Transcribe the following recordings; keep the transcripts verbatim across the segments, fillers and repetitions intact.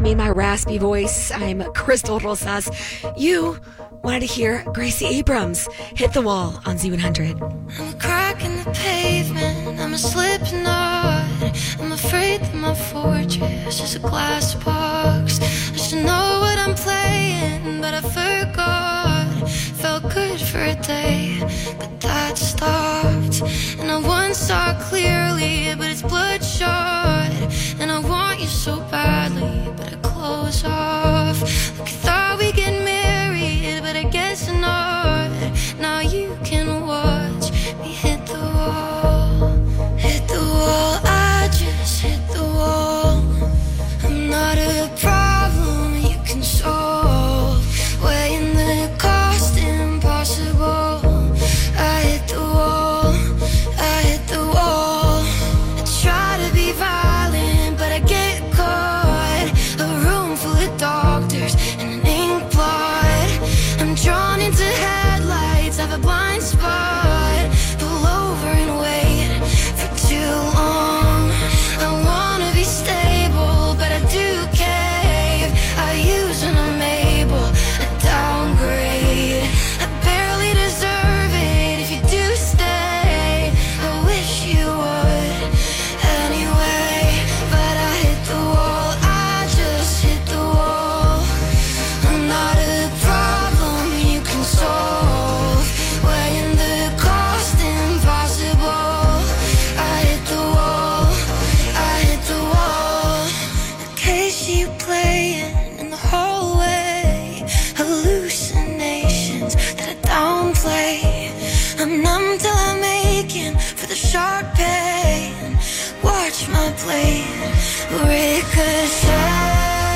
me and my raspy voice. I'm Crystal Rosas. You wanted to hear Gracie Abrams, Hit the Wall on Z one hundred. I'm a crack in the pavement, I'm a slipknot. I'm afraid that my fortress is a glass box. I should know what I'm playing, but I forgot. Felt good for a day, but that stopped. And I once saw clearly, but it's bloodshot. And I want you so badly, but I close off. Look, I thought we'd get married, but I guess not. Now you can watch me hit the wall. Hit the wall, I just hit the wall. I'm not a problem you can solve. Weighing the cost impossible. I hit the wall, I hit the wall. I try to be violent, but I get caught. A room full of doctors and an ink blot. I'm drawn into headlights, I have a blind spot. Pull over and wait for too long. I wanna be stable, but I do cave. I use when I'm able, I downgrade. I barely deserve it if you do stay. I wish you would anyway, but I hit the wall, I just hit the wall. I'm not a problem you can solve. Weighing the cost impossible. I hit the wall, I hit the wall. In case you playing in the hallway, hallucinations that I downplay. I'm numb till I'm aching for the sharp pain. Watch my blade ricochet.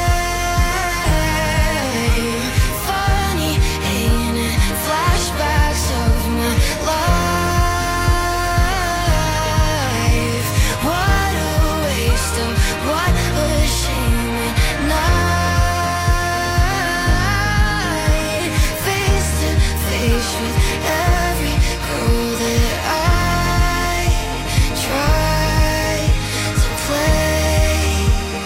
Funny, ain't it? Flashbacks of my life. What a waste of what a shame at night. Face to face with every girl that I try to play.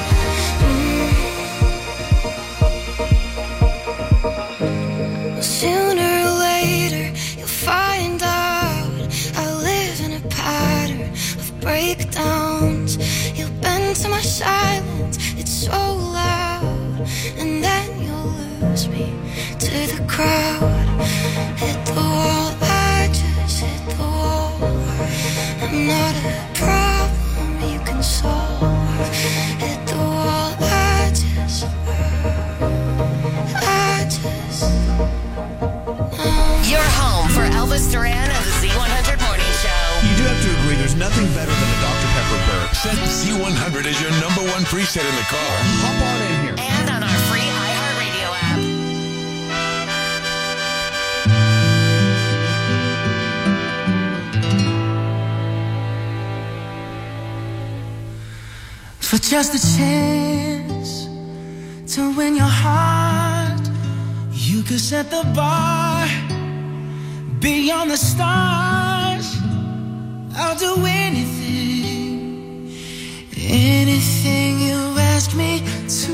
Mm. Sooner or later you'll find out I live in a pattern of breakdowns. You'll bend to my silence, it's so loud, and then you'll lose me to the crowd. Hit the wall, I just hit the wall. I'm not a problem you can solve. Hit the wall, I just, I just. Your home for Elvis Duran and the Z one hundred Morning Show. You do have to agree there's nothing better than a Doctor Pepper burp. Set Z one hundred as your number one preset in the car. Hop on in here. And on our free iHeartRadio app. For just a chance to win your heart, you could set the bar beyond the stars. I'll do anything, anything you ask me to.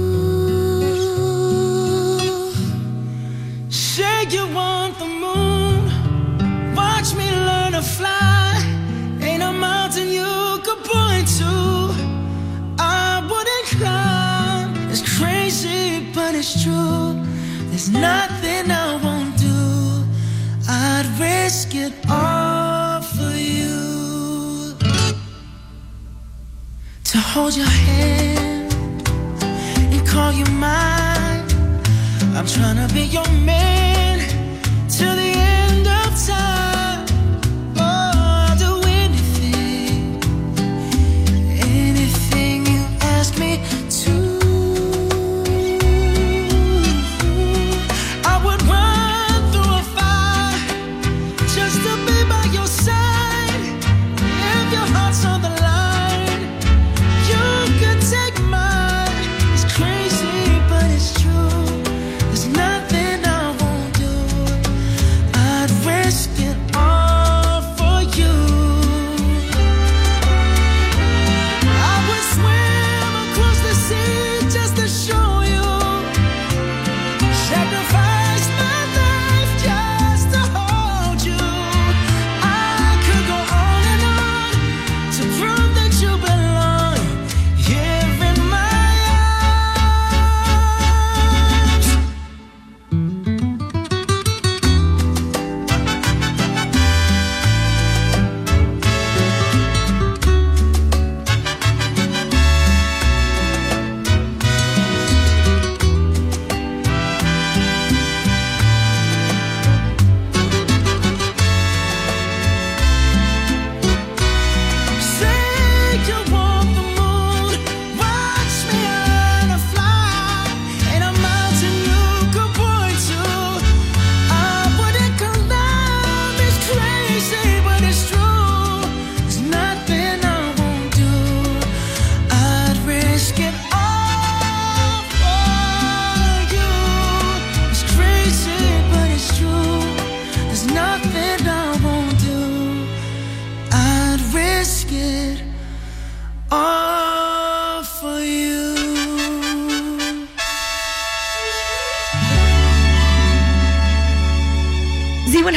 Say you want the moon, watch me learn to fly. Ain't a mountain you could point to I wouldn't climb. It's crazy, but it's true. There's nothing I won't do. I'd risk it all for you. To hold your hand and call you mine. I'm trying to be your man till the end of time. Oh, I'll do anything, anything you ask me to. I would run through a fire just to be by your side. If your heart's on the line, you could take mine. It's crazy, but it's true. There's nothing I won't do.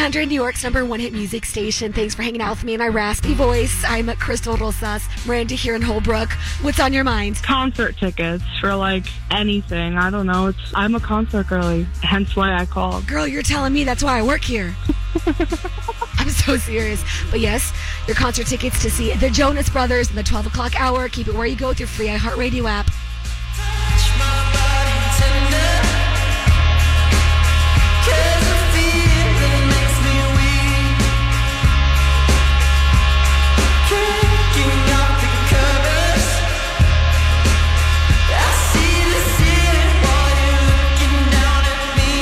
hundred, New York's number one hit music station. Thanks for hanging out with me in my raspy voice. I'm Crystal Rosas. Miranda here in Holbrook. What's on your mind? Concert tickets for, like, anything. I don't know. It's I'm a concert girly, hence why I called. Girl, you're telling me that's why I work here. I'm so serious. But yes, your concert tickets to see the Jonas Brothers in the twelve o'clock hour. Keep it where you go with your free iHeartRadio app. Touch my body tender, 'cause the feeling makes me weak. Kicking off the covers, I see the ceiling while you're looking down at me.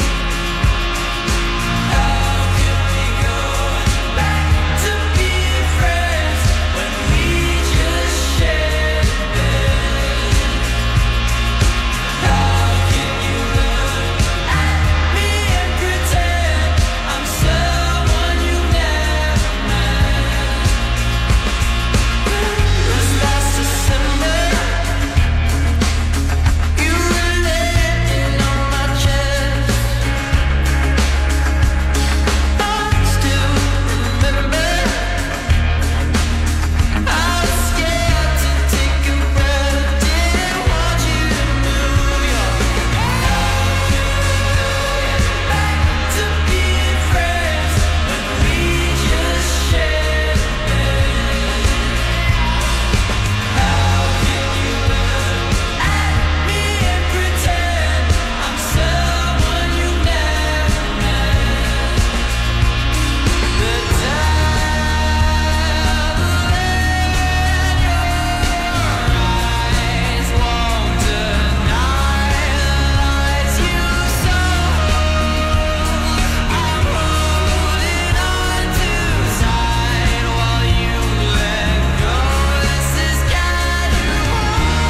How can we go back to being friends when we just shared a bed? How can you look at me and pretend I'm someone you never met? Was last December, you were laying on my chest. I still remember, I was scared to take a breath. Didn't want you to move your back to being friends when we just shared a bed. How can you look at me and pretend I'm someone you never met? The devil in your eyes won't deny the lies you sold. I'm holding on too tight while you let go. This is casual.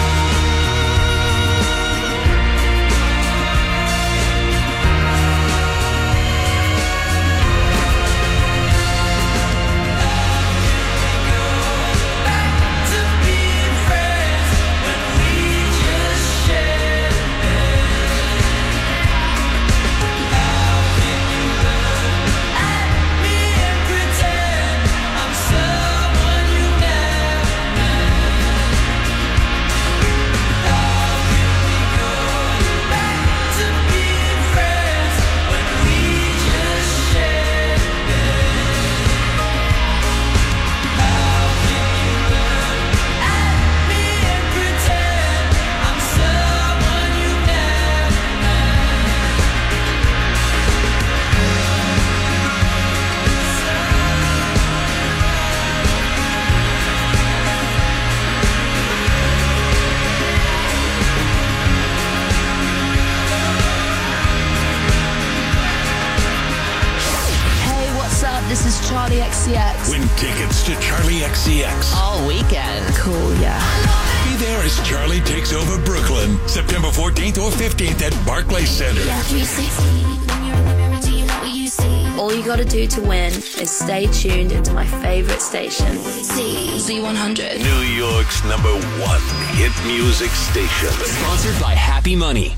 Back to being friends when we just shared a bed. How can you look at me and pretend I'm someone you never met? How can we go back to being friends when we just shared a bed? How can you look at me and pretend I'm someone you never Hey, what's up? This is Charlie X C X. Win tickets to Charlie X C X. All weekend. Cool, yeah. Be there as Charlie takes over Brooklyn, September fourteenth or fifteenth at Barclays Center. All you gotta do to win is stay tuned into my favorite station, Z one hundred. New York's number one hit music station. Sponsored by Happy Money.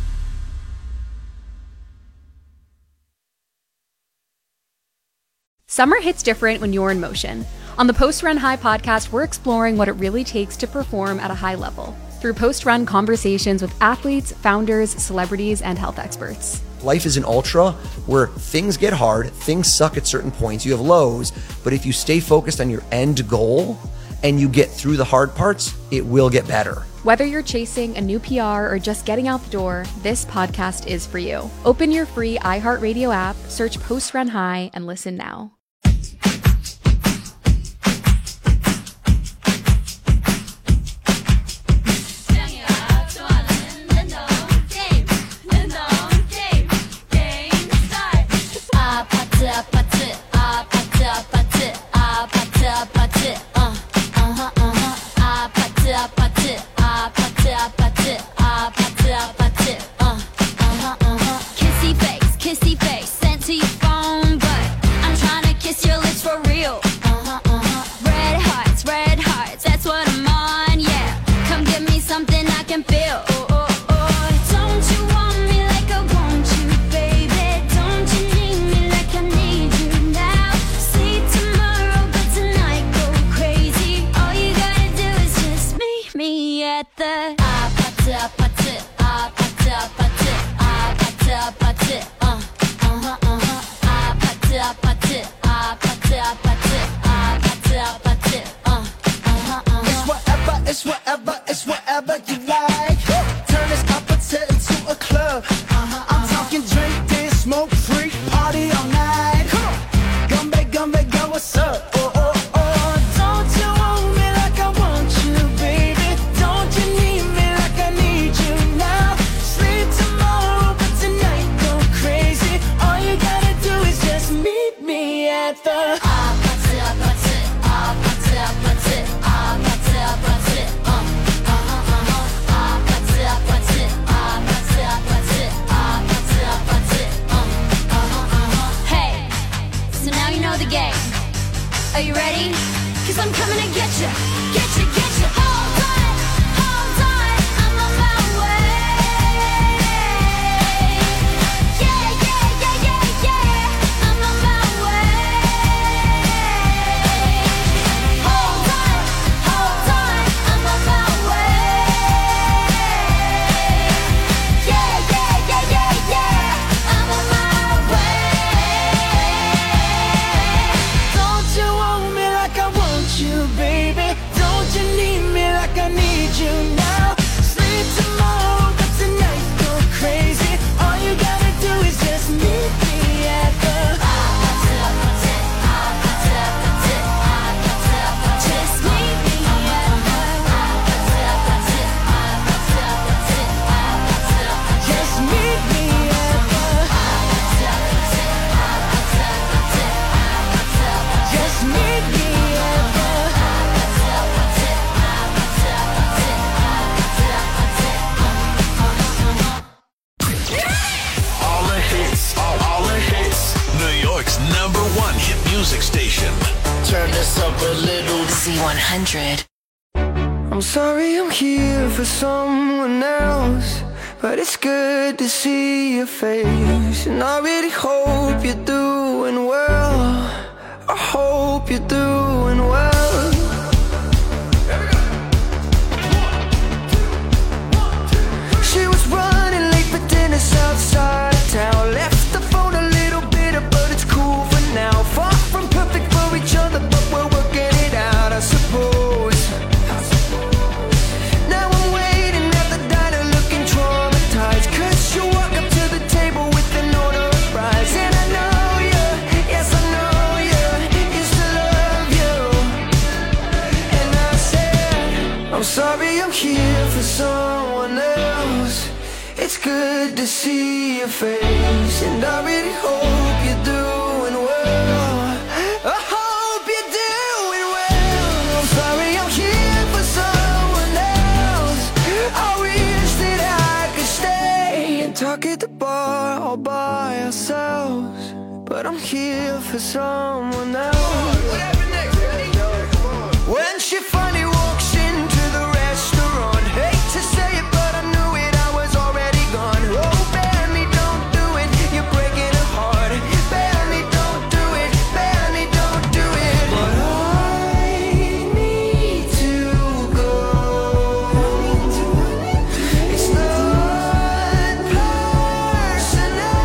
Summer hits different when you're in motion. On the Post Run High podcast, we're exploring what it really takes to perform at a high level through post-run conversations with athletes, founders, celebrities, and health experts. Life is an ultra where things get hard, things suck at certain points, you have lows, but if you stay focused on your end goal and you get through the hard parts, it will get better. Whether you're chasing a new P R or just getting out the door, this podcast is for you. Open your free iHeartRadio app, search Post Run High, and listen now. Kissy face, kissy face, sent to your phone, but I'm trying to one hundred. I'm sorry I'm here for someone else, but it's good to see your face. And I really hope you're doing well. I hope you're doing well. She was running late for dinner outside of town. Left the phone a little bitter, but it's cool for now. Far from perfect for each other, but we're working it out, I suppose. Now I'm waiting at the diner looking traumatized, cause she walked up to the table with an order of fries. And I know you, yes I know you, used to love you. And I said, I'm sorry I'm here for someone else. It's good to see your face, and I really hope you're doing well. I hope you're doing well. I'm sorry I'm here for someone else. I wish that I could stay and talk at the bar all by ourselves, but I'm here for someone else. When she finally walks into the restaurant, hate to say it, but I knew it, I was already gone. Oh, Benny, don't do it, you're breaking her heart. Benny, don't do it, Benny, don't do it. But I need to go. It's not personal.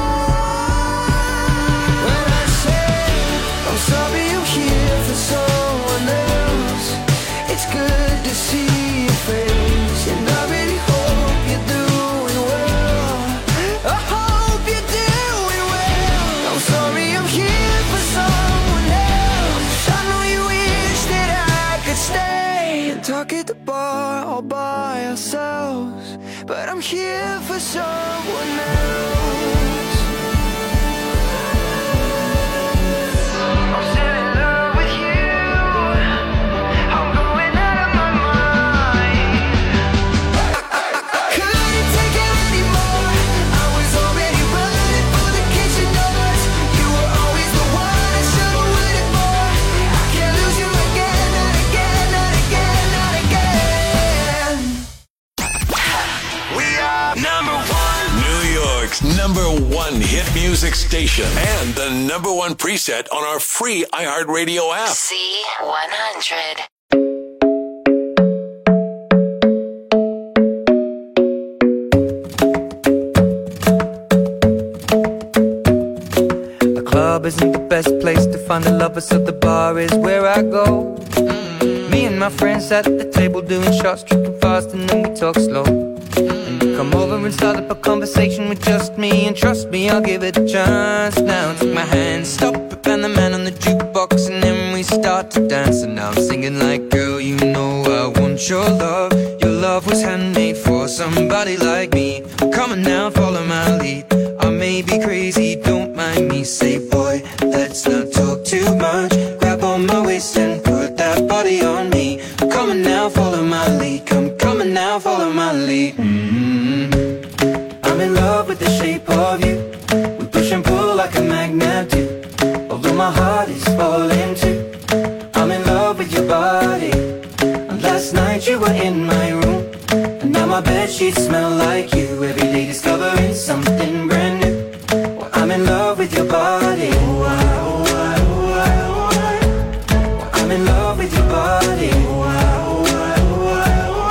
When I say I'm sorry I'm here for someone else, it's good to see your face, and I really hope you're doing well. I hope you're doing well. I'm sorry I'm here for someone else. I know you wish that I could stay and talk at the bar all by ourselves, but I'm here for someone else. I'm still in love with you. I'm going out of my mind. Couldn't take it anymore. I was already running for the kitchen doors. You were always the one I should have waited for. I can't lose you again, not again, not again, not again. We are number one. New York's number one hit music station and the number one preset on our free iHeartRadio app. C one hundred. The club isn't the best place to find the lovers, so the bar is where I go. Mm. Me and my friends at the table doing shots, tripping fast, and then we talk slow. And you come over and start up a conversation with just me, and trust me, I'll give it a chance. Now take my hand, stop it, and the man on the jukebox, and then we start to dance. And now I'm singing like, girl, you know I want your love. Your love was handmade for somebody like me. Come on now, follow my lead. I may be crazy, don't mind me. Say, boy, let's not talk too much. Grab on my waist and put that body on me. Come on now, follow my lead. Come, come on now, follow my lead. Mm-hmm. I'm in love with the shape of you. We push and pull like a magnet do. Although my heart is falling too. I'm in love with your body. And last night you were in my room, and now my bedsheets smell like you. Every day discovering something brand new. Well, I'm in love with your body. Oh, I, oh, I, oh, I, oh, I. Well, I'm in love with your body. Oh, I, oh, I, oh, I, oh,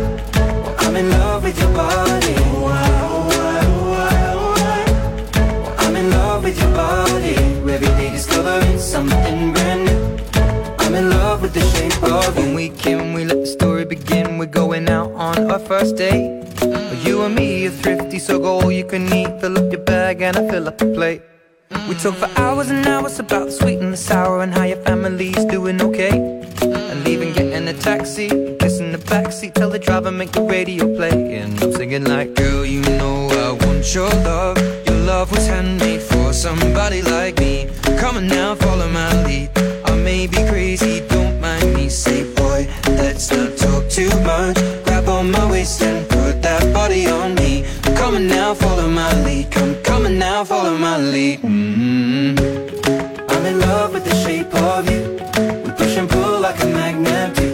I. Well, I'm in love with your body. Oh, I, oh, I, oh, I, oh, I. Well, I'm in love with your body. Every day discovering something brand new. I'm in love with the shape of you. When we came, we let the story begin. We're going out on our first date. Mm. You and me are thrifty, so go all you can eat. Fill up your bag and I fill up the plate. Mm. We talk for hours and hours about the sweet and the sour, and how your family's doing okay. Mm. And leaving, getting a taxi, kiss in the backseat, tell the driver make the radio play. And I'm singing like, girl, you know I want your love. Your love was handmade for somebody like me. Come on now, follow my lead. I may be crazy, don't mind me. Say, boy, let's not talk too much. Grab on my waist and put that body on me. Come on now, follow my lead. Come, come on now, follow my lead. Mm-hmm. I'm in love with the shape of you. We push and pull like a magnet do.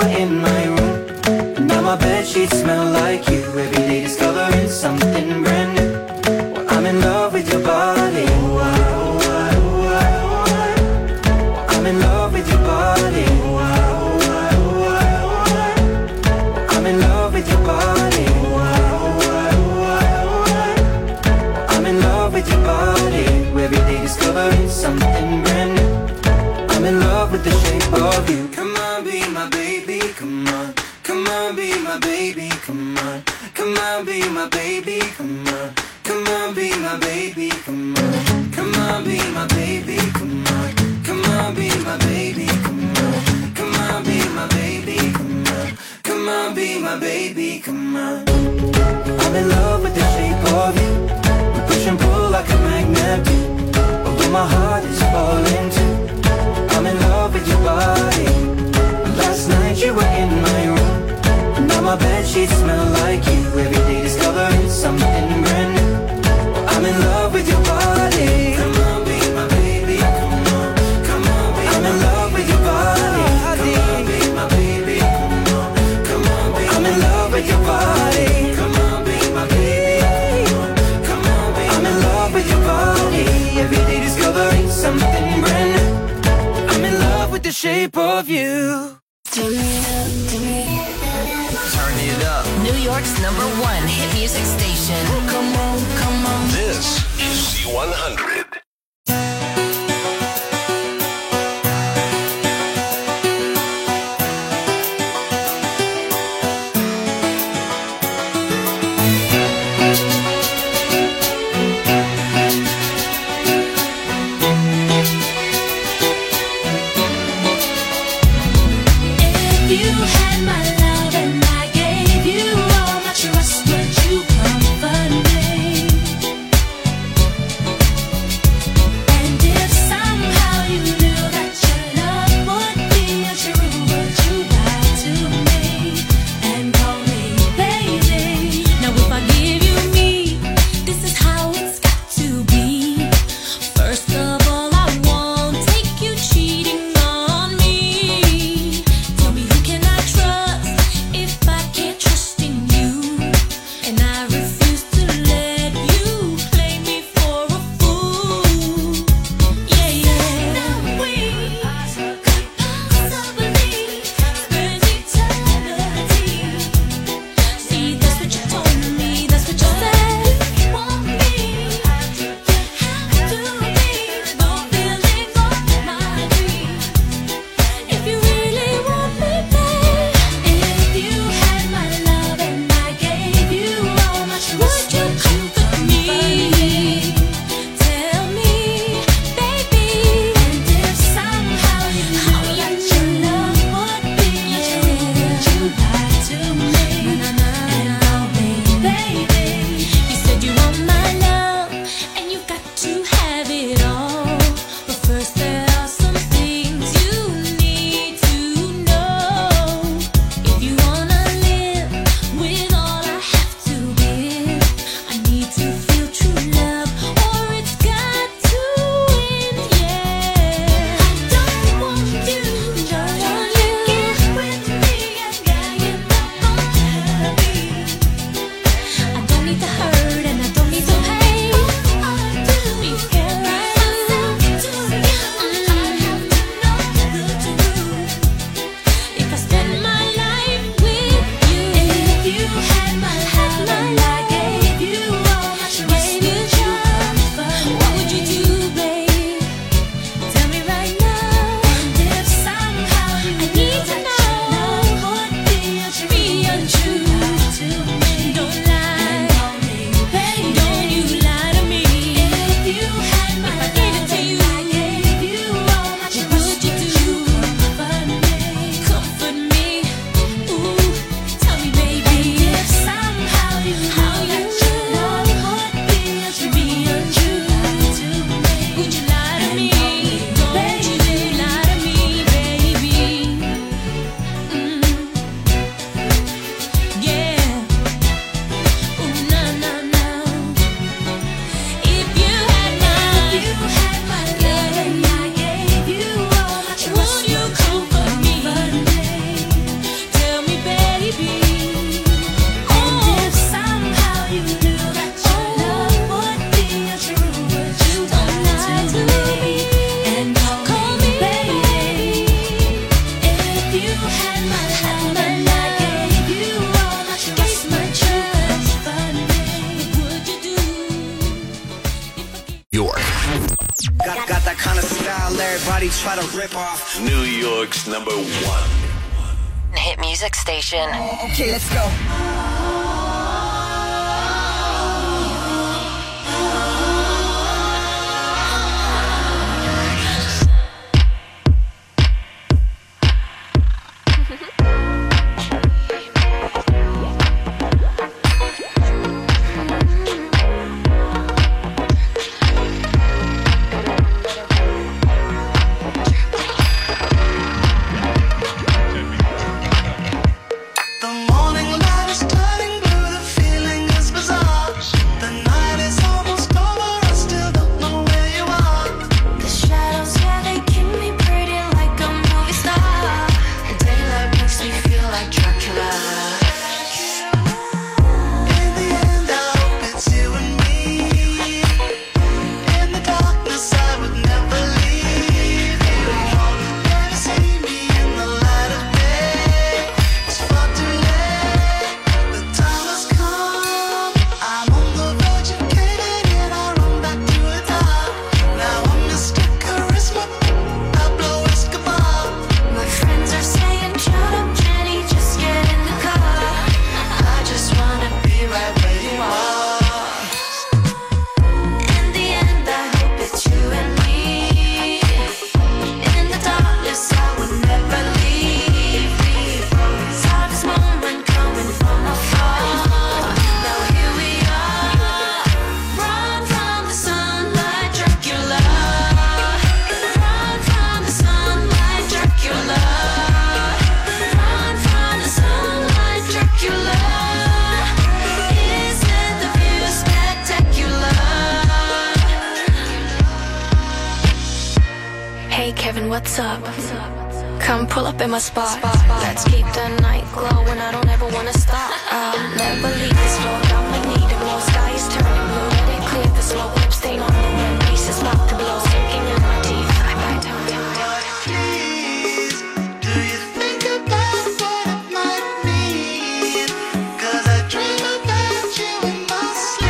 were in my room. And now my bedsheets smell like you. Every day discovering something brand new. Well, I'm in love with your body. I'm in love with your body. I'm in love with your body. I'm in love with your body. Every day discovering something brand new. I'm in love with the shape of you. Come on, be my baby, come on. Come on, be my baby, come on. Come on, be my baby, come on. Come on, be my baby, come on. Come on, be my baby, come on. Come on, be my baby, come on. Come on, be my baby, come on. Come on, be my baby, come on. I'm in love with the shape of you. We push and pull like a magnet do. Although my heart is falling too. I'm in love with your body. Last night you were in my room. Now my bedsheets smell like you. Every day discovering something brand new. I'm in love with your body. Come on, be my baby. Come on, come on, be I'm in love with your body. Come on, be my baby. Come on, come on, be I'm in love with your body. Come on, be my baby. Come on, be I'm in love with your body. Every day discovering something brand new. I'm in love with the shape of you. Turn it up. New York's number one hit music station. Come on, come on. This is Z one hundred. You had my love and I gave you all my trust. Would you comfort me? And if somehow you knew that your love would be untrue, would you lie to me and call me baby? Now if I give you me, this is how it's got to be. First of all, I won't take you cheating on me. Tell me who can I trust? Somebody try to rip off New York's number one hit music station. Okay, let's go. What's up? Come pull up in my spot. Let's keep the night glowing. I don't ever wanna stop. I'll never leave this floor. I'ma need it more. Sky is turning blue. Let it clear the smoke. Lip stain on the wind. Pieces about to blow. Sinking in my teeth. I bite down, down, down. Please, do you think about what it might mean? 'Cause I dream about you in my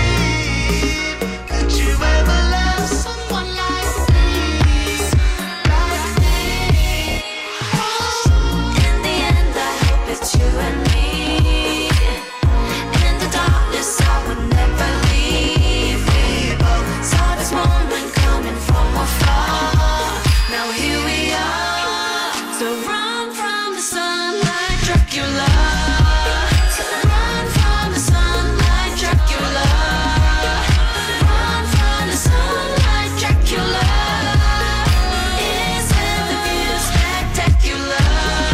sleep. Could you ever love someone like me? You and me in the darkness, I would never leave. We both saw this moment coming from afar. Now here we are. So run from the sunlight, Dracula. Run from the sunlight, Dracula. Run from the sunlight, Dracula. Isn't the view spectacular?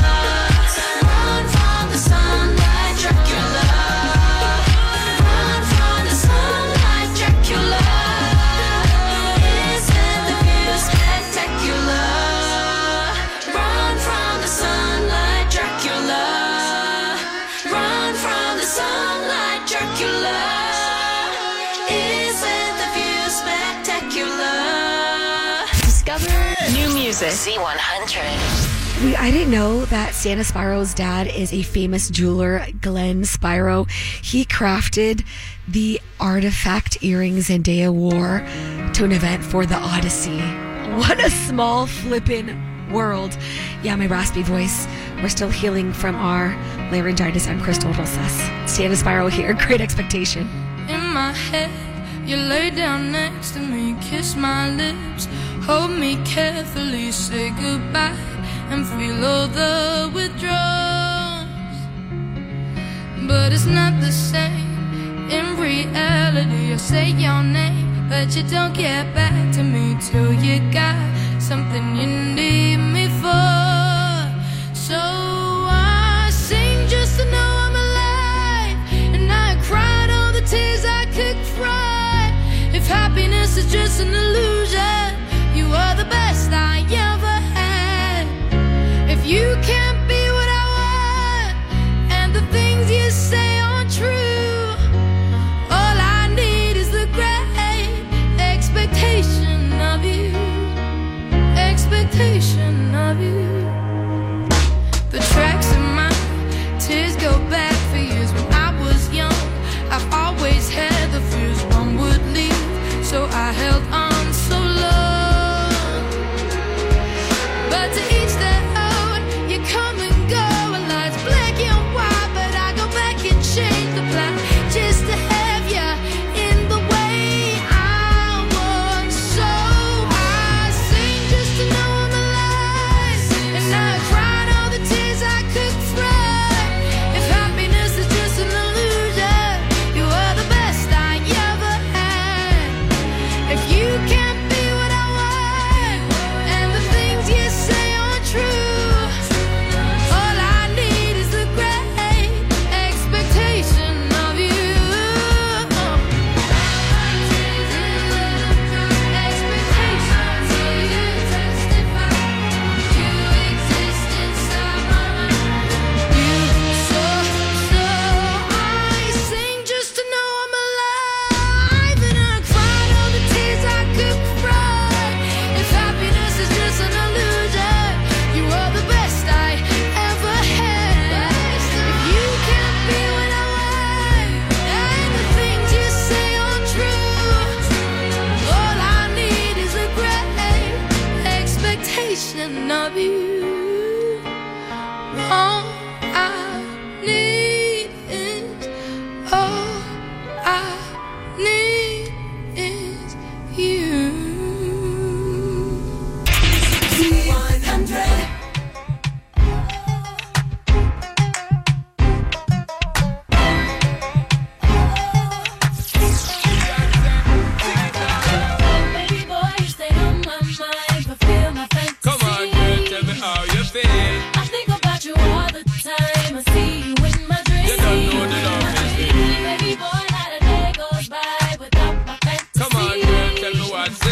Z one hundred. We, I didn't know that Santa Spiro's dad is a famous jeweler, Glenn Spiro. He crafted the artifact earrings Zendaya wore to an event for the Odyssey. What a small flippin' world. Yeah, my raspy voice. We're still healing from our laryngitis. I'm Crystal Rosas. Santa Spiro here. Great Expectation. In my head, you lay down next to me, kiss my lips. Hold me carefully, say goodbye, and feel all the withdrawals. But it's not the same. In reality, I say your name, but you don't get back to me till you got something you need me for. So I sing just to know I'm alive, and I cried all the tears I could cry. If happiness is just an illusion, you are the best I ever had. If you can't be what I want, and the things you say aren't true, all I need is the great expectation of you. Expectation of you. The tracks in my tears go back for years. When I was young, I've always had the fears one would leave, so I held on so long.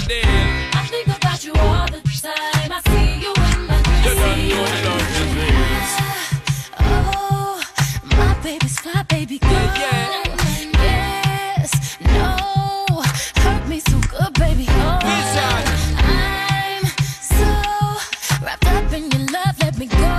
the deal. I think about you all the time. I see you in my dreams. You don't know the love is real. Oh, my baby's fly, baby girl. Yeah, yeah. Yes, no, hurt me so good, baby. Oh, I'm so wrapped up in your love. Let me go.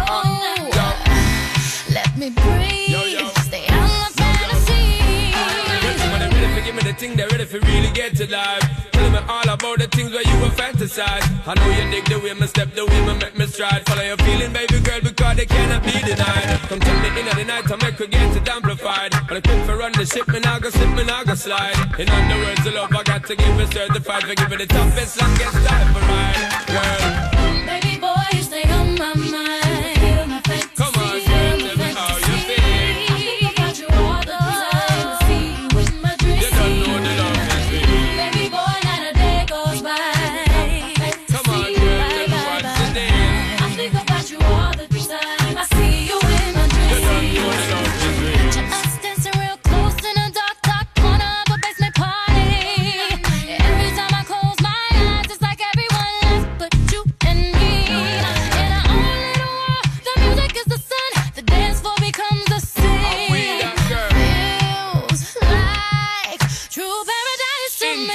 Let me breathe. Yo, yo. Stay out my fantasy. When they're ready for give me the thing, they're ready for really get to life. Tell me all about the things where you were fantasize. I know you dig the way me step, the way me make me stride. Follow your feeling, baby girl, because they cannot be denied. Come take me in at the night to make her get it amplified. But I quit for run the ship, me now go slip, me now go slide. In other words, the love I got to give it certified. For give it the toughest, longest time for ride, girl. Baby boy, you stay on my mind. Feel my fantasy. Come on, girl, tell me how you feel. I think about you all the time. I see you in my dreams. You don't know the love is real. Baby boy, not a day goes by. Come on, girl, tell me what's the deal. I think about you all the time. I see you in my dreams. You don't know the love is real. Just dancing real close in a dark, dark corner of a basement party. Every time I close my eyes, it's like everyone else but you and me. In our own little world, the music is the sun. The dance floor becomes the sea. we that girl? Feels like true paradise to me.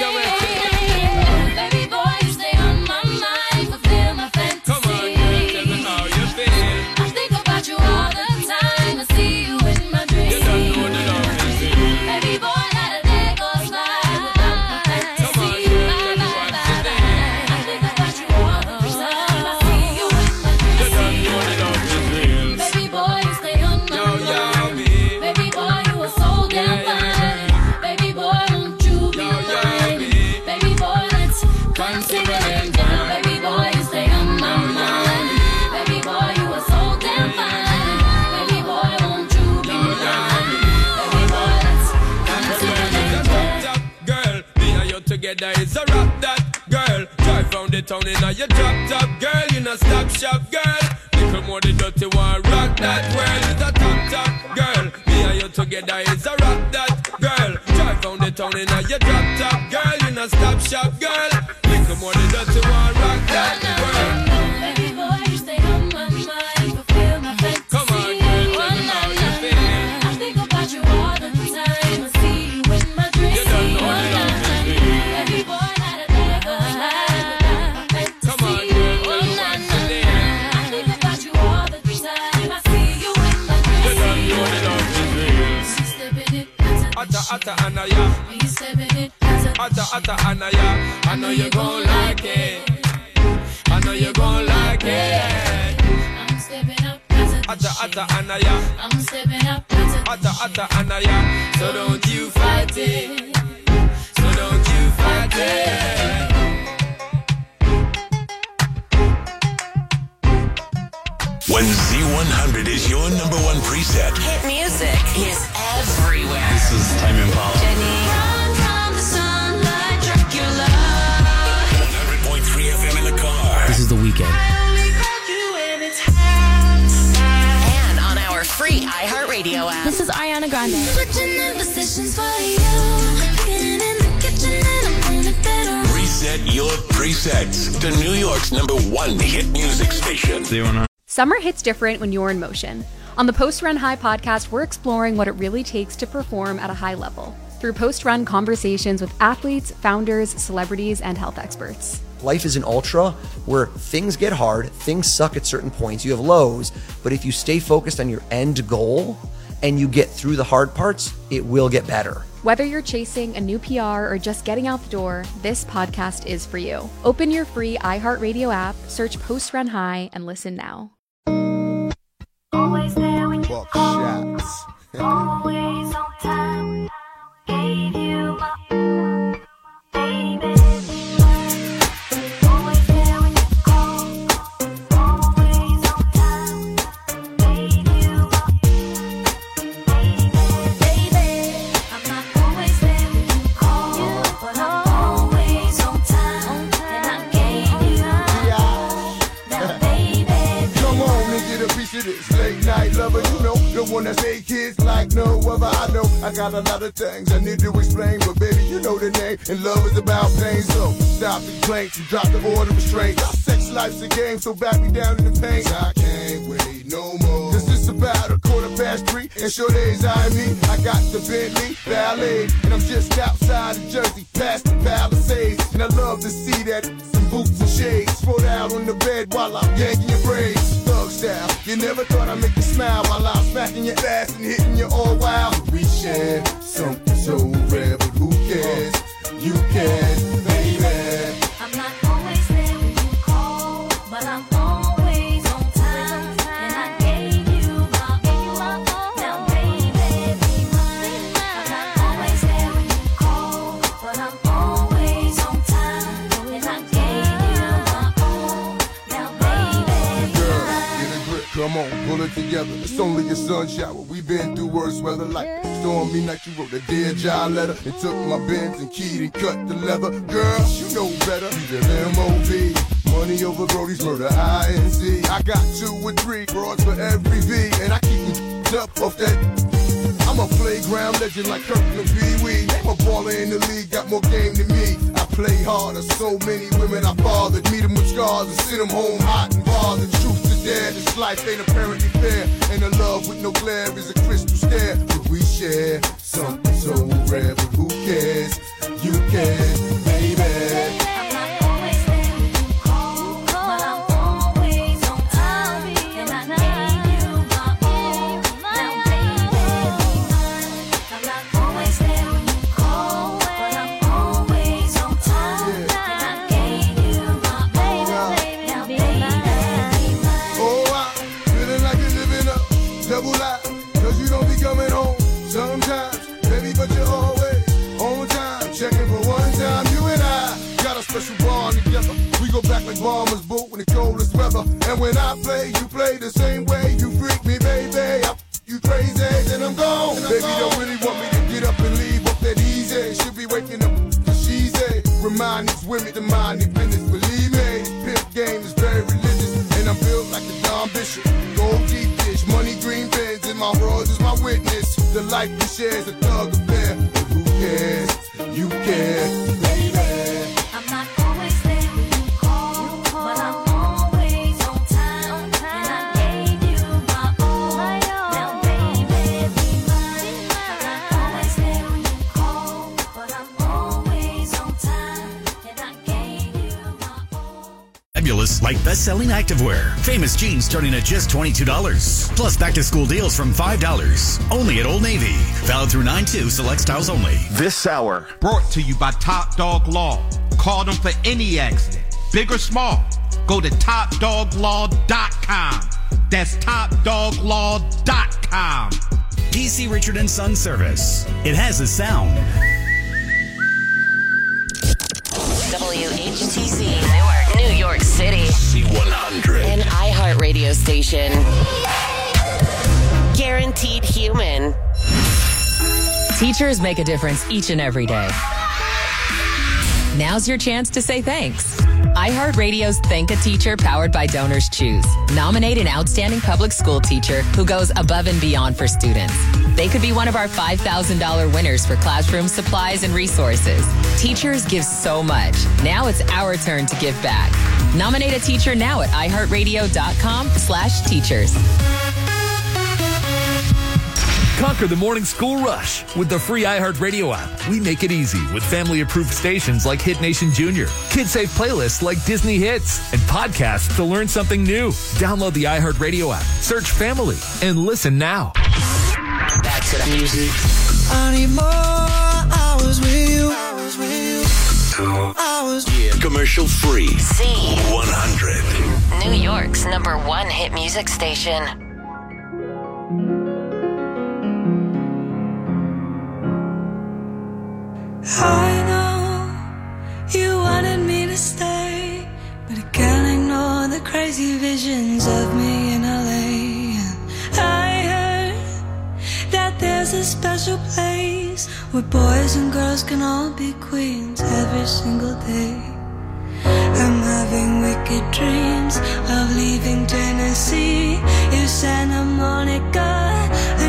Baby boy, you stay on my mind, fulfill my fantasy. Come on, girl, tell me how you feel. I think about you all the time. I see you in my dreams. You don't know the love is real. Baby boy, not a day goes by without my fantasy. Come on, girl, tell me what's the deal. I think about you all the time. I see you in my You dreams. don't know the love is real. Baby boy, you stay on my Yo, yo, mind. me. Baby boy, you are so damn Yeah, fine. Baby boy, won't you be Yo, yo, mine? me. Baby boy, let's come singing down. Baby boy, you stay on my mind. Baby boy, you are so damn fine. Baby boy, won't you be mine? Baby boy, let's come singing down. Top girl, me and you together is a rap that girl. Drive round the town in a your drop top girl. You know stop shop girl. Little more the dirty one rock that world is a top top girl. Me and you together is a rap that girl. Drive round the town in a your drop top girl. You know stop shop girl. Little more the dirty one rock that world. Baby boy, you stay on my mind, fulfill my fantasy. Come on, girl, tell me how you feel. I think about you all the time. I see you in my dreams. You don't know the love is real. Baby boy, not a day goes by without my fantasy. Come on, girl, tell me what's the deal. I think about you all the time. I see you in my You dreams. don't know the love is real. She's stepping it, that's a Atta atta anaya, He's stepping it, that's a atta atta anaya. I know you gon' like it. I know you gon' like it. I'm stepping up, that's a Atta atta anaya, I'm stepping up, that's a atta atta anaya. So don't you fight it. So don't you fight it. When Z one hundred is your number one preset, Hit music is everywhere. This is Time Impala. Jenny. Run from the sunlight, Dracula. one hundred point three F M in the car. This is The Weekend. I only call you when it's hot. And on our free iHeartRadio app. This is Ariana Grande. Switching in positions for you. Getting in the kitchen and I'm on it better. Reset your presets to New York's number one hit music station. Do you wanna? Summer hits different when you're in motion. On the Post Run High podcast, we're exploring what it really takes to perform at a high level through post run conversations with athletes, founders, celebrities, and health experts. Life is an ultra where things get hard, things suck at certain points, you have lows, but if you stay focused on your end goal and you get through the hard parts, it will get better. Whether you're chasing a new P R or just getting out the door, this podcast is for you. Open your free iHeartRadio app, search Post Run High, and listen now. Always there when you Buck call. shots. Always on time. Gave you my baby. Always there when you call. Always on time. Gave you my baby. Baby, I'm not always there when you call, but I'm always on time. And I gave you my now, baby. Come on and get a piece of this late night lover. You know, the the one that's made kids like no other. I know I got a lot of things I need to explain, but baby, you know the name, and love is about pain. So stop the complaints and drop the order of restraint. Our sex life's a game, so back me down in the pain. I can't wait no more. Cause it's about a quarter past three, and sure days I me. I got the Bentley Ballet, and I'm just outside of Jersey, past the Palisades. And I love to see that, some boots and shades, spread out on the bed while I'm yanking your braids. Thug style, you never thought I'd make you smile while I'm smacking your ass and hitting you all wild. We share something so rare, but who cares? You can, baby. I'm not always there when you call, but I'm always on time. And I gave you my all. Now, baby, be mine. I'm not always there when you call, but I'm always on time. And I gave you my all. Now, baby, be Girl, mine. get a grip, come on, pull it together. It's only a sun shower. We've been through worse weather like stormy night. You wrote a Dear John letter and took my Benz and keyed and cut the leather. Girl, you know better. You live M O B. Money over Brody's murder, I N C. I got two or three broads for every V, and I keep me up off that. I'm a playground legend like Kirkland Pee Wee. I'm a baller in the league, got more game than me. I play harder, so many women I fathered. Meet them with scars and send them home hot and bothered. Truth to dare, this life ain't apparently fair. And a love with no glare is a crystal stare. But we share something so rare, but who cares? You can, baby. I'm not always there when you call, but I'm always on time. And I gave you my all. Now, baby, be mine. I'm not always there when you call, but I'm always on time. And I gave you my all. Now, baby, be mine. Oh, I'm feeling like you're living a double life. Cause you don't be coming home sometimes, baby, but you're always on time. Checking for one time, you and I got a special bond together. We go back like bombers boot in the coldest weather. And when I play, you play the same way. You freak me, baby, I f- you crazy, then I'm gone. And baby, gone. Don't really want me to get up and leave up that easy. Should be waking up cause she's a remind these women to mind their business. Believe me, pimp game is very religious. And I'm built like a Don Bishop. Gold deep dish, money green pens, and my bros is my witness. The life we share is a thug affair. But who cares? You care, baby. I'm not always there when you call, but I'm always on time. And I gave you my all. Now, baby, be mine. I'm not always there when you call, but I'm always on time. And I gave you my all. Fabulous light best-selling activewear. Famous jeans starting at just twenty-two dollars. Plus back-to-school deals from five dollars. Only at Old Navy. Valid through nine two, select styles only. This hour brought to you by Top Dog Law. Call them for any accident, big or small. Go to top dog law dot com. That's top dog law dot com. D C Richard and Son Service. It has a sound. W H T C Newark, New York City. C one hundred. An iHeart radio station. Guaranteed human. Teachers make a difference each and every day. Now's your chance to say thanks. iHeartRadio's Thank a Teacher powered by Donors Choose. Nominate an outstanding public school teacher who goes above and beyond for students. They could be one of our five thousand dollars winners for classroom supplies and resources. Teachers give so much. Now it's our turn to give back. Nominate a teacher now at iHeartRadio.com slash teachers. Conquer the morning school rush with the free iHeartRadio app. We make it easy with family-approved stations like Hit Nation Junior, kid-safe playlists like Disney Hits, and podcasts to learn something new. Download the iHeartRadio app, search Family, and listen now. Back to the music. I need more hours with you. Hours with you. Hours. Yeah. Commercial free. C one hundred. New York's number one hit music station. I know you wanted me to stay, but I can't ignore the crazy visions of me in L A. I heard that there's a special place where boys and girls can all be queens every single day. I'm having wicked dreams of leaving Tennessee. You Santa Monica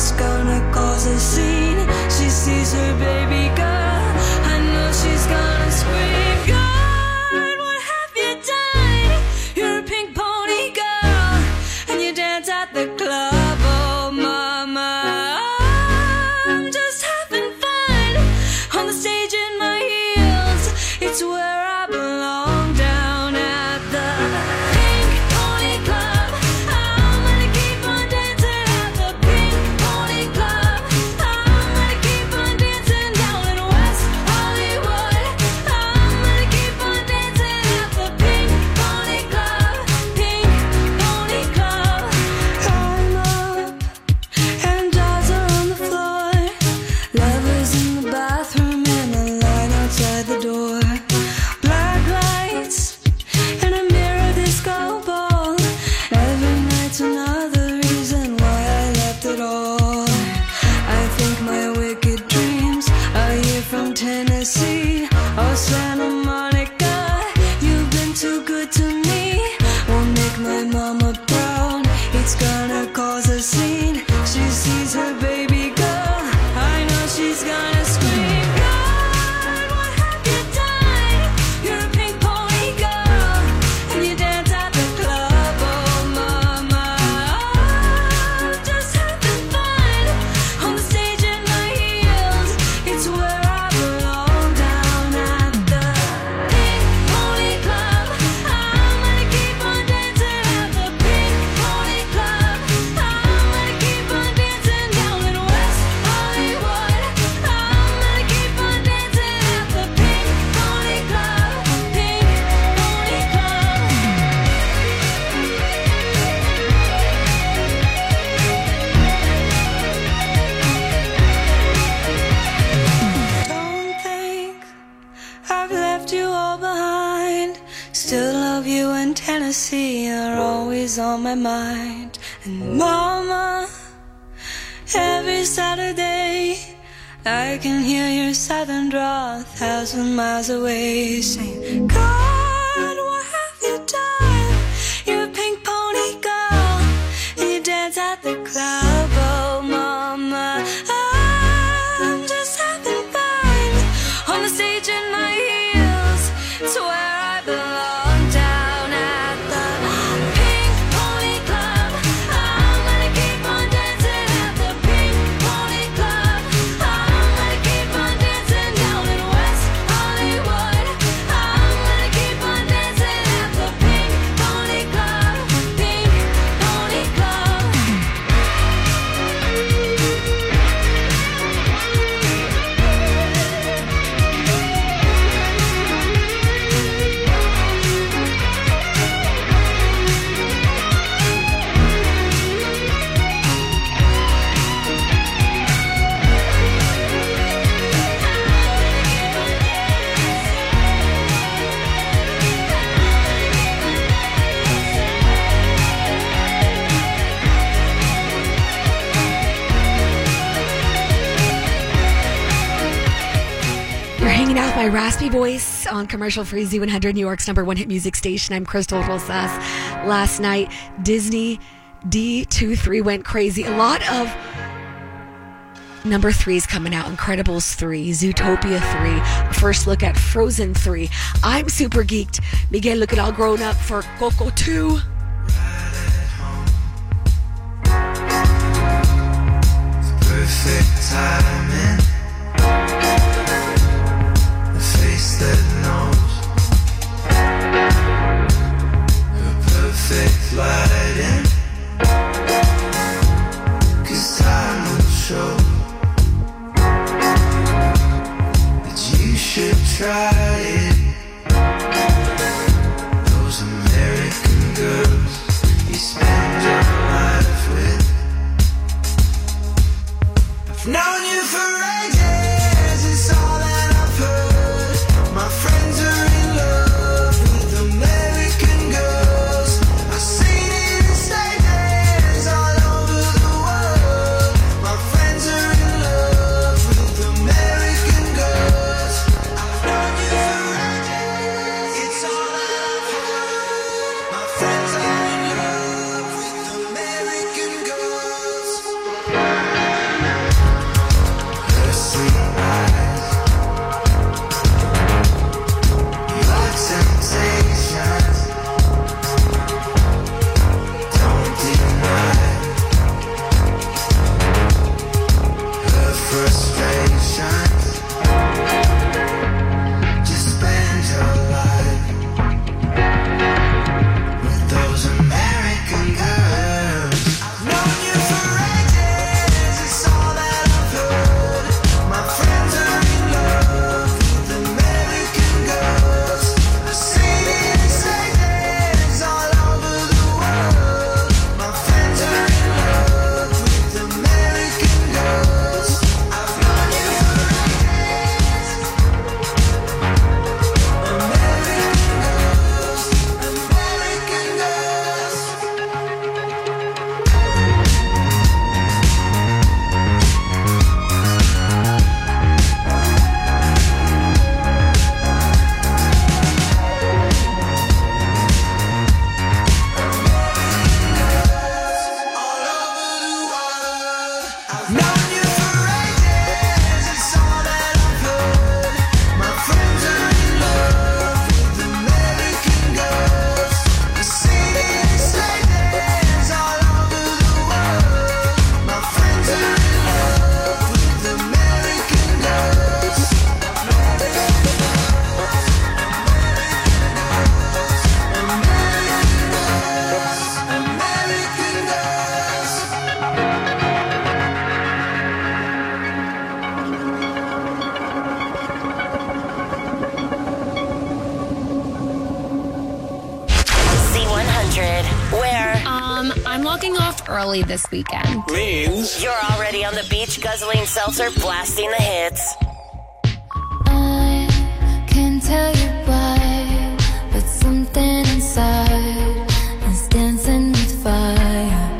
it's gonna cause a scene. She sees her baby girl, I know she's gonna scream. God, what have you done? You're a pink pony girl, and you dance at the club. Oh mama, I'm just having fun on the stage in my heels. It's where I belong, down at the Pink Pony Club. I'm gonna keep on dancing at the Pink Pony Club. I'm gonna keep on dancing down in West Hollywood. I'm gonna keep on dancing at the Pink Pony Club. Pink Pony Club. I'm up and dolls are on the floor. Lovers in the bathroom and the line outside the door. Black lights and a mirror disco ball. Every night's another reason why I left it all. I think my wicked dreams are here from Tennessee or Santa Monica. You've been too good to me, won't make my mama proud. It's gonna cause a scene. She sees her baby girl, I know she's gonna scream. God, what have you done? You're a pink pony girl, and you dance at the club. Oh mama, I'm just having fun on the stage in my heels. It's where I belong, down at the Pink Pony Club. I'm gonna keep on dancing at the Pink Pony Club. I'm gonna keep on dancing down in West Hollywood. I'm gonna keep on dancing at the Pink Pony Club. Pink Pony Club. Don't think I've left you all behind. Still love you, and Tennessee are always on my mind. And mama, every Saturday I can hear your southern drawl a thousand miles away, saying, God, what have you done? You're a pink pony girl, and you dance at the club. Oh mama, I'm just having fun on the stage in my heels. It's where I belong, down at the Pink Pony Club. I'm gonna keep on dancing at the Pink Pony Club. I'm gonna keep on dancing down in West Hollywood. I'm gonna keep on dancing at the Pink Pony Club. Pink Pony Club. You're hanging out with my raspy voice on commercial free Z one hundred, New York's number one hit music station. I'm Crystal Rosas. Last night, Disney D twenty-three went crazy. A lot of number threes coming out. Incredibles three, Zootopia three, a first look at Frozen three. I'm super geeked. Miguel looking all grown up for Coco two. Perfect timing. The face that knows. The perfect lighting. 'Cause time will show that you should try it. Those American girls you spend your life with. I've known you forever. walking off early this weekend. Means you're already on the beach guzzling seltzer, blasting the hits. I can't tell you why, but something inside is dancing with fire.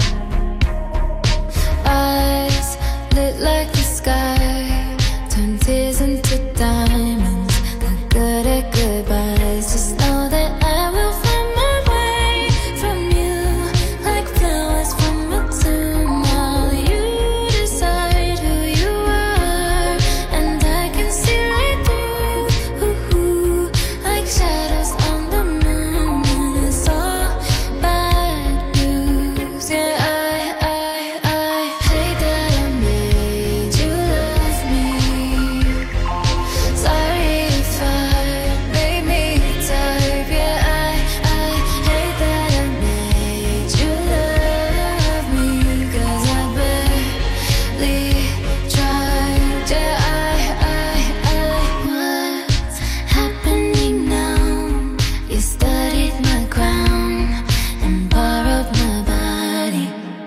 Eyes lit like the sky, turn tears into diamonds. They're good at goodbyes. Just know that I will find my way from you, like flowers from a tomb. While you decide who you are, and I can see right through, ooh, ooh, like shadows on the moon. And it's all bad news. Yeah, I, I, I hate that I made you love me. Sorry if I made me type. Yeah, I, I hate that I made you love me. 'Cause I barely tried. Yeah, I, I, I, what's happening now? You studied my crown and borrowed my body.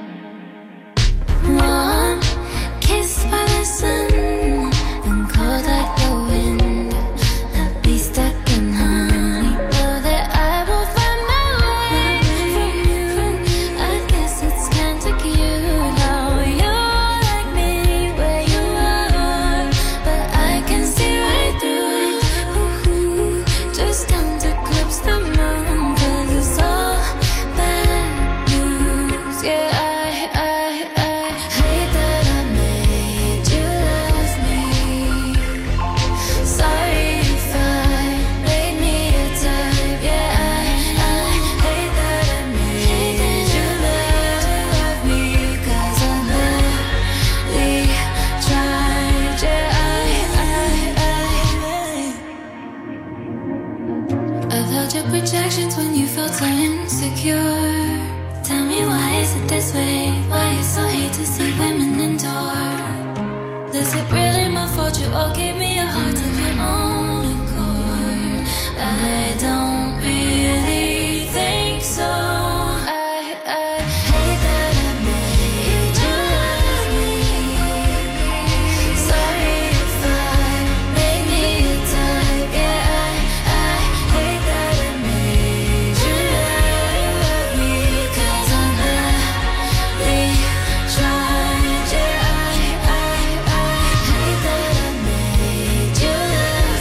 One kiss by the sun and cold like the wind. I'll be stuck in honey. Know that I will find my way from you. I guess it's kinda cute how you're like me where you are, but I can see right through it. Ooh, ooh, just come to eclipse the moon. 'Cause it's all bad news. Yeah, I, I, I hate that I made you love me. Sorry if I made me a type. Yeah, I, I hate that I made you love me. 'Cause I barely tried. Yeah, I, I, I, I felt your projections when you felt so insecure. Tell me, why is it this way? Why you so hate to see women endure? Is it really my fault you all gave me a heart of your own accord? I don't really think so. I, I hate that I made you love me. Sorry if I made me a type. Yeah, I, I hate that I made you love me. 'Cause I barely tried. Yeah, I, I, I hate that I made you love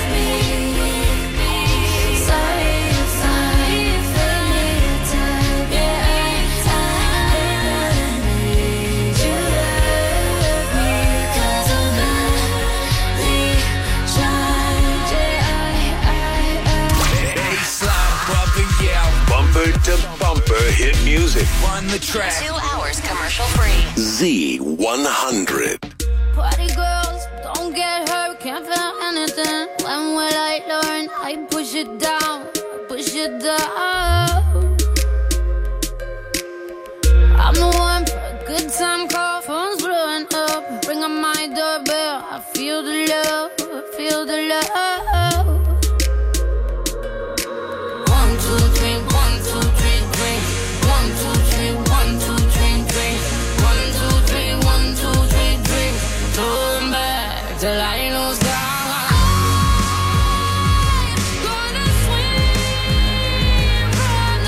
me. Sorry if I made me a type. Yeah, I, I hate that I made you love me. 'Cause I barely tried. Yeah, I, I, I baseline bumping, yeah. Bumper to bumper hit music. Run the track. Two hours commercial free. Z one hundred. Party girls, don't get hurt, can't feel anything. When will I learn? I push it down, push it down. I'm the one for a good time call, phone's blowing up. Ring on my doorbell, I feel the love, I feel the love. One, two, three, one, two, three, drink. One, two, three, one, two, three, drink. One, two, three, one, two, three, drink. Turn back till I lose God. I'm gonna swim right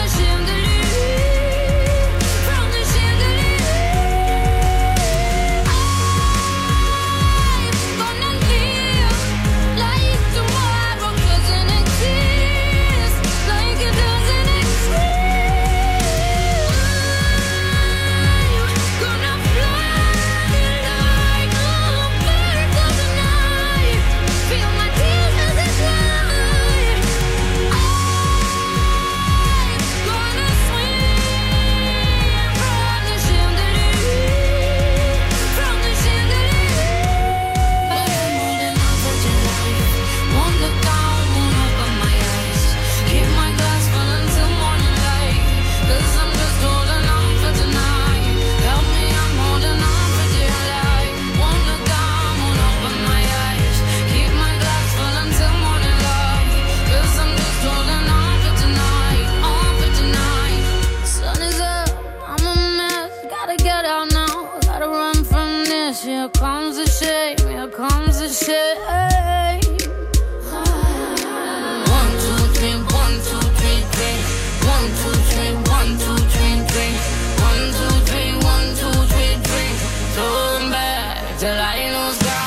say. One, two, three, one, two, three, three. One, two, three, one, two, three, three. One, two, three, one, two, three, three. Throw back till I lose God.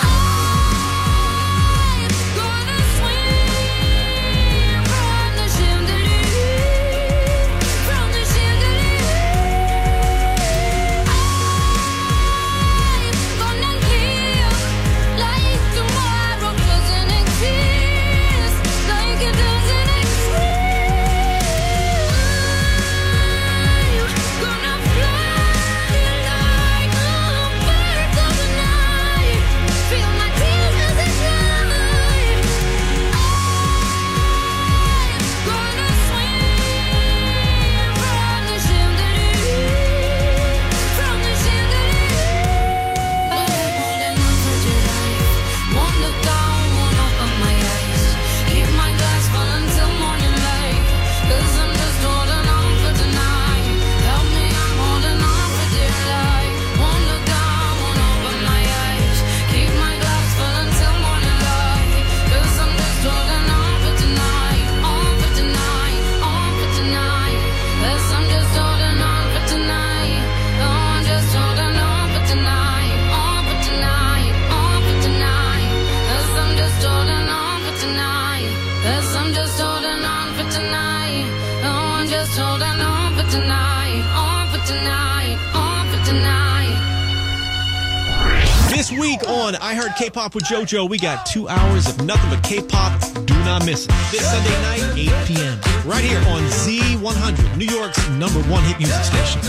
This week on I Heard K-Pop with JoJo, we got two hours of nothing but K-Pop. Do not miss it. This Sunday night, eight p.m. right here on Z one hundred, New York's number one hit music station.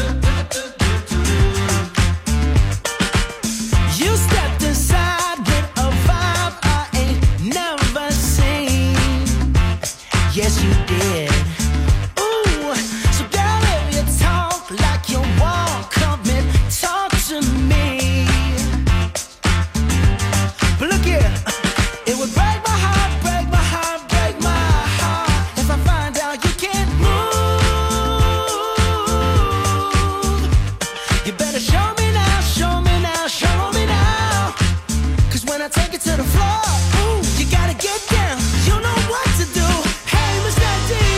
You stepped inside with a vibe I ain't never seen. Yes, you did. Ooh, so girl, if you talk like you walk, come and talk to me. But look here, it would break my heart, break my heart, break my heart if I find out you can't move. You better show me now, show me now, show me now. Cause when I take it to the floor, ooh, you gotta get down, you know what to do. Hey, Mister D.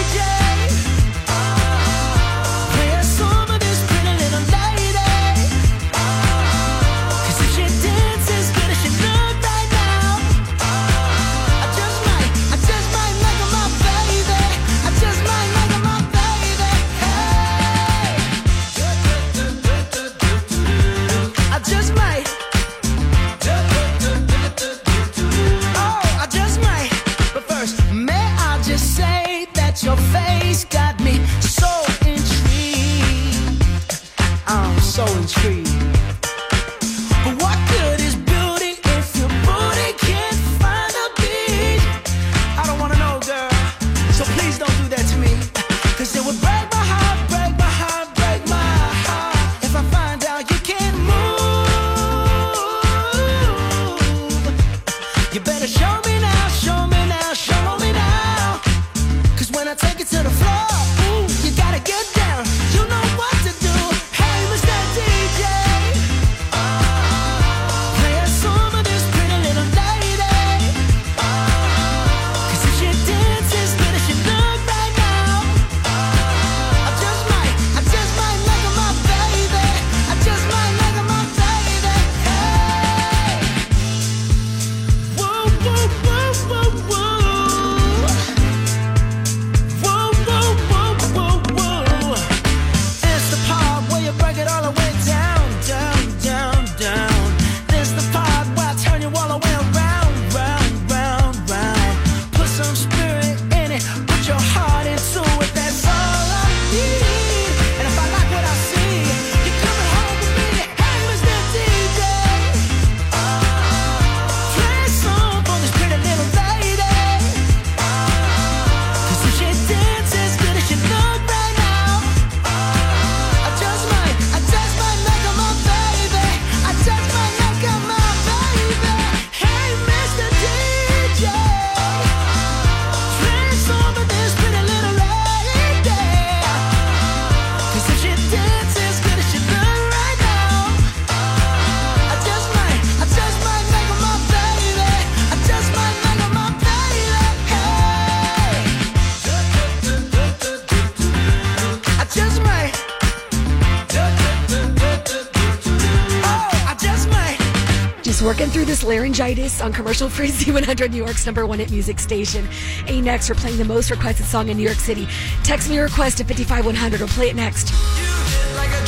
Working through this laryngitis on commercial-free Z one hundred, New York's number one hit music station. A next, we're playing the most requested song in New York City. Text me your request to five five one hundred. We'll play it next. You hit like a